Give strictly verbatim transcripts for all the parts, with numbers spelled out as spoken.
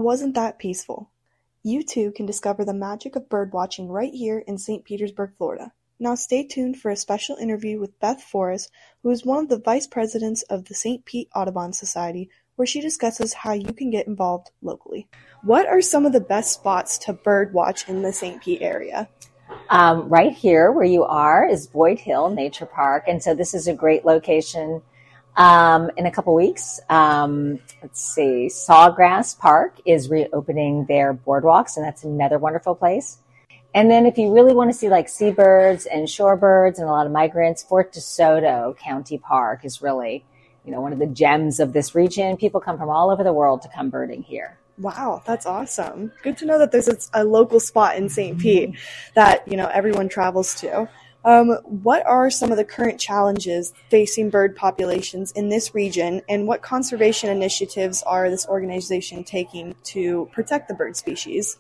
Wasn't that peaceful? You too can discover the magic of birdwatching right here in Saint Petersburg, Florida. Now stay tuned for a special interview with Beth Forrest, who is one of the vice presidents of the Saint Pete Audubon Society, where she discusses how you can get involved locally. What are some of the best spots to birdwatch in the Saint Pete area? Um, right here where you are is Boyd Hill Nature Park, and so this is a great location. Um, in a couple weeks, um, let's see, Sawgrass Park is reopening their boardwalks, and that's another wonderful place. And then if you really want to see like seabirds and shorebirds and a lot of migrants, Fort DeSoto County Park is really, you know, one of the gems of this region. People come from all over the world to come birding here. Wow, that's awesome. Good to know that there's a, a local spot in Saint Pete that, you know, everyone travels to. Um, what are some of the current challenges facing bird populations in this region, and what conservation initiatives are this organization taking to protect the bird species?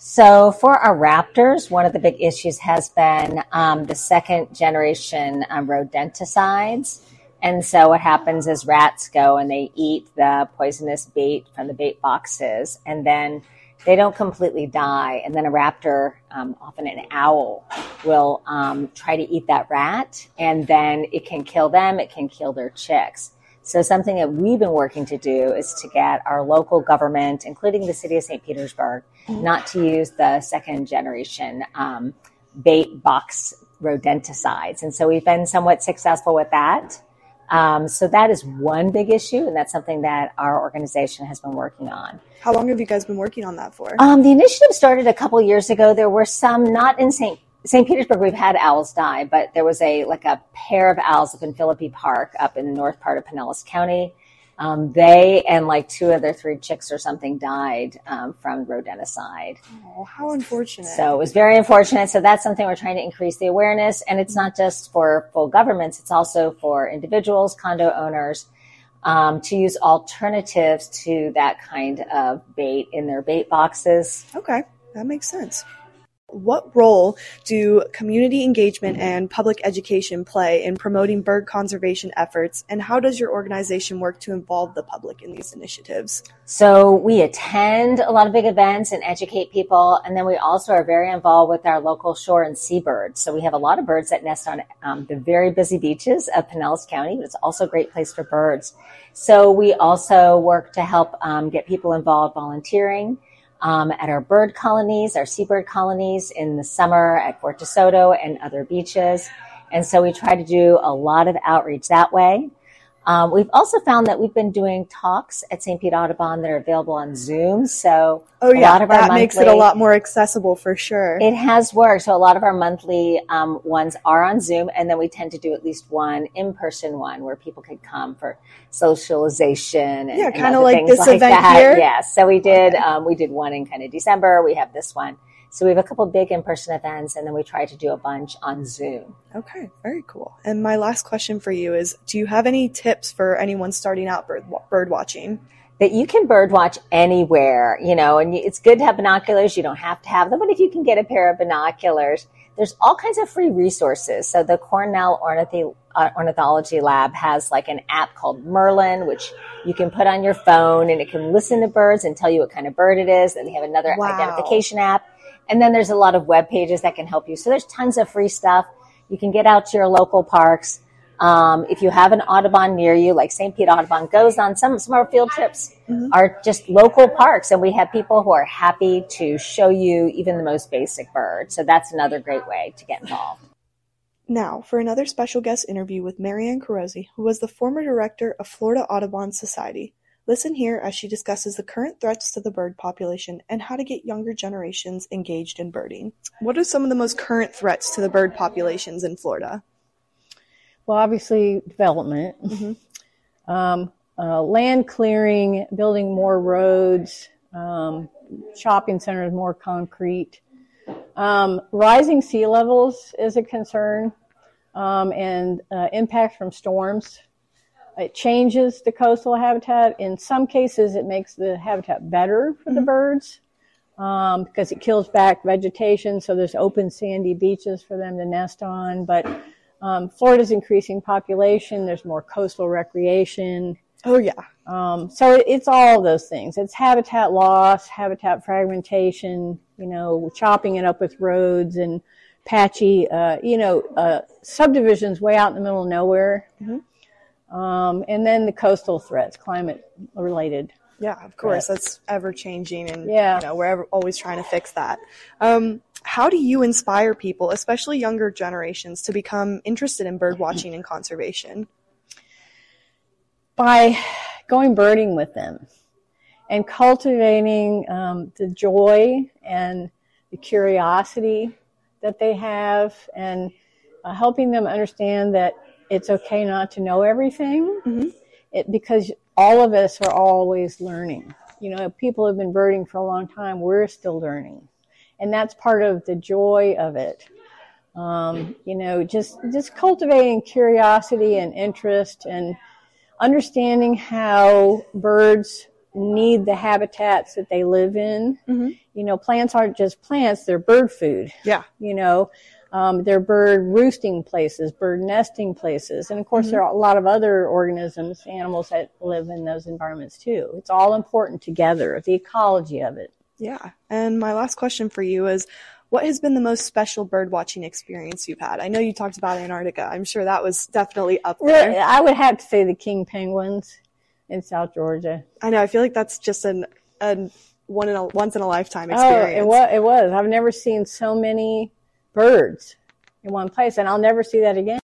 So for our raptors, one of the big issues has been um, the second generation um, rodenticides. And so what happens is rats go and they eat the poisonous bait from the bait boxes, and then they don't completely die. And then a raptor, um, often an owl, will um, try to eat that rat, and then it can kill them. It can kill their chicks. So something that we've been working to do is to get our local government, including the city of Saint Petersburg, not to use the second generation um, bait box rodenticides. And so we've been somewhat successful with that. Um, so that is one big issue, and that's something that our organization has been working on. How long have you guys been working on that for? Um, the initiative started a couple years ago. There were some, not in Saint Saint Petersburg, we've had owls die, but there was a like a pair of owls up in Philippi Park up in the north part of Pinellas County. Um, they and like two of their three chicks or something died um, from rodenticide. Oh, how unfortunate. So it was very unfortunate. So that's something we're trying to increase the awareness. And it's not just for full governments. It's also for individuals, condo owners, um, to use alternatives to that kind of bait in their bait boxes. Okay, that makes sense. What role do community engagement and public education play in promoting bird conservation efforts, and how does your organization work to involve the public in these initiatives? So we attend a lot of big events and educate people, and then we also are very involved with our local shore and seabirds. So we have a lot of birds that nest on um, the very busy beaches of Pinellas County, but it's also a great place for birds. So we also work to help um, get people involved volunteering Um, at our bird colonies, our seabird colonies in the summer at Fort DeSoto and other beaches. And so we try to do a lot of outreach that way. Um, we've also found that we've been doing talks at Saint Pete Audubon that are available on Zoom. So oh, yeah, a lot of that our monthly, makes it a lot more accessible for sure. It has worked. So a lot of our monthly um, ones are on Zoom, and then we tend to do at least one in-person one where people could come for socialization and, yeah, kind of like this like event that. here. Yes. So we did. Okay. Um, we did one in kind of December. We have this one. So we have a couple of big in-person events, and then we try to do a bunch on Zoom. Okay, very cool. And my last question for you is, do you have any tips for anyone starting out bird, bird watching? That you can bird watch anywhere, you know, and it's good to have binoculars. You don't have to have them, but if you can get a pair of binoculars, there's all kinds of free resources. So the Cornell Ornith- uh, Ornithology Lab has like an app called Merlin, which you can put on your phone, and it can listen to birds and tell you what kind of bird it is. And they have another wow. identification app. And then there's a lot of web pages that can help you. So there's tons of free stuff. You can get out to your local parks. Um, if you have an Audubon near you, like Saint Pete Audubon goes on some, some of our field trips mm-hmm. are just local parks. And we have people who are happy to show you even the most basic bird. So that's another great way to get involved. Now, for another special guest interview with Marianne Carosi, who was the former director of Florida Audubon Society. Listen here as she discusses the current threats to the bird population and how to get younger generations engaged in birding. What are some of the most current threats to the bird populations in Florida? Well, obviously, development, mm-hmm. um, uh, land clearing, building more roads, um, shopping centers, more concrete. Um, rising sea levels is a concern, um, and uh, impacts from storms. It changes the coastal habitat. In some cases, it makes the habitat better for mm-hmm. the birds um, because it kills back vegetation, so there's open sandy beaches for them to nest on. But um, Florida's increasing population. There's more coastal recreation. Oh, yeah. Um, so it, it's all those things. It's habitat loss, habitat fragmentation, you know, chopping it up with roads and patchy, uh, you know, uh, subdivisions way out in the middle of nowhere. Mm-hmm. Um, and then the coastal threats, climate related. Yeah, of course. Threats. That's ever changing, and yeah. you know, we're ever, always trying to fix that. Um, how do you inspire people, especially younger generations, to become interested in bird watching and conservation? By going birding with them and cultivating um, the joy and the curiosity that they have, and uh, helping them understand that it's okay not to know everything, mm-hmm. it, because all of us are always learning. You know, people have been birding for a long time. We're still learning. And that's part of the joy of it. Um, you know, just, just cultivating curiosity and interest, and understanding how birds need the habitats that they live in. Mm-hmm. You know, plants aren't just plants, they're bird food. Yeah. You know, um, they're bird roosting places, bird nesting places. And of course, mm-hmm. there are a lot of other organisms, animals that live in those environments too. It's all important together, the ecology of it. Yeah. And my last question for you is, what has been the most special bird watching experience you've had? I know you talked about Antarctica. I'm sure that was definitely up there. Well, I would have to say the king penguins in South Georgia. I know. I feel like that's just an, an one in a once in a lifetime experience. Oh, it was. It was. I've never seen so many birds in one place, and I'll never see that again.